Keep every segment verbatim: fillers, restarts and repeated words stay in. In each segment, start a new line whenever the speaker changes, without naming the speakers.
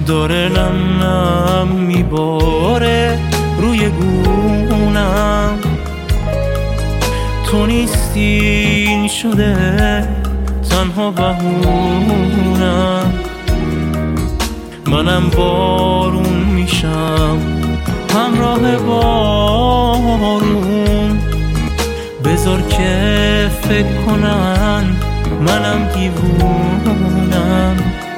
داره نم نم میباره روی گونم. تو نیستی این شده تنها بهونم. منم بارون میشم همراه بارون. بذار که فکر کنن منم دیوونم.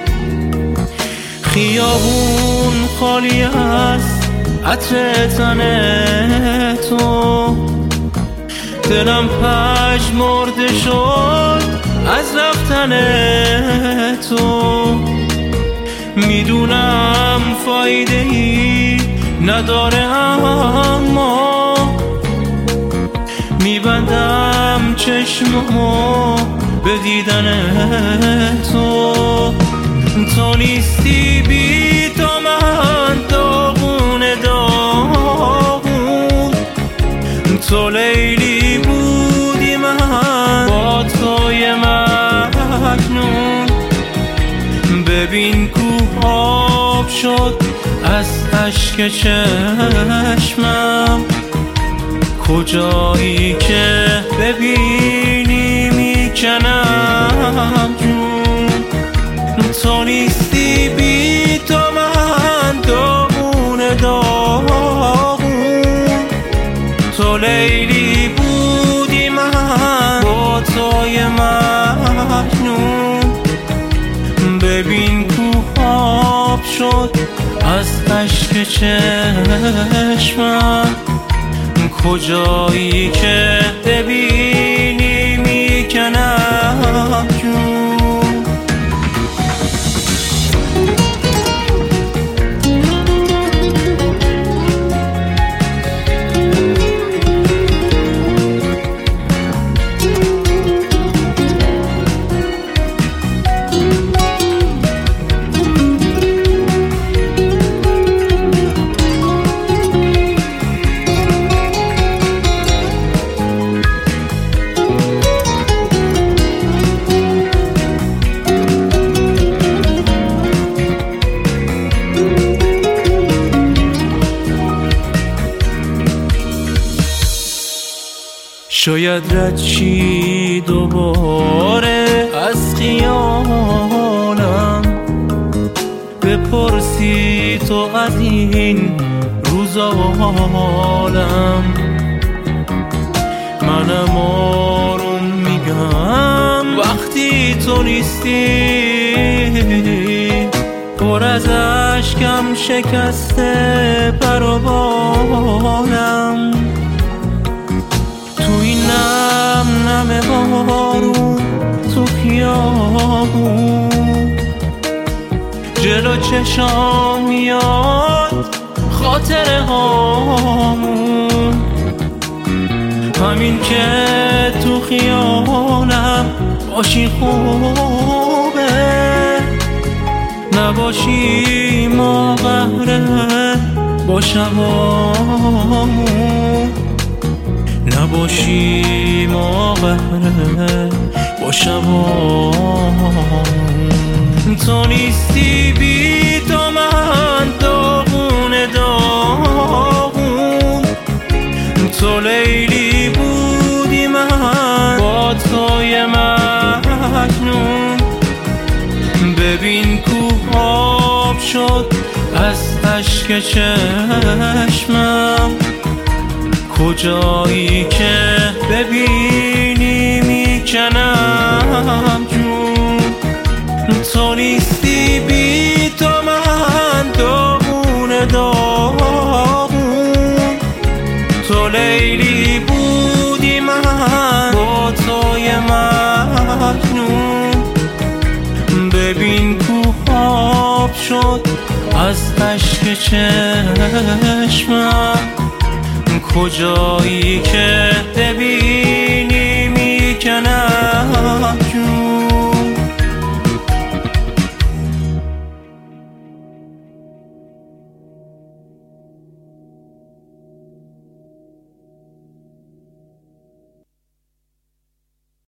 خیابون خالی است عطر تن تو. دلم پژمرده شد از رفتن تو. میدونم فایده ای نداره اما میبندم چشممو به دیدن تو. تو نیستی بی تو من داغون داغون. تو لیلی بودی من با توی مجنون. ببین کوه آب شد از اشک چشمم. کجایی که ببینی میکنم جون. تو نیستی بی تو من داغون داغون. تو لیلی بودی من با توی مجنون. ببین کوه آب شد از اشک چشمم. کجایی که ببینی میکنم جون. شاید رد چی دوباره از خیالم. بپرسی تو از این روزا حالم. منم آروم میگم وقتی تو نیستی. پر از اشکم شکسته پر و بالم. توی نم نم بارون تو خیابون. جلو چشام میاد خاطره هامون. همین که تو خیالم باشی خوبه. نباشی ما قهره با شبامون. نباشی ما قهره با شبامون. تو نیستی بی تو من داغون داغون. تو لیلی بودی من با توی مجنون. ببین کوه آب شد از اشک چشمم. کجایی که ببینی میکنم جون. تو نیستی بی تو من داغون داغون. تو لیلی بودی من با توی مجنون. ببین کوه آب شد از اشک چشمم. کجایی که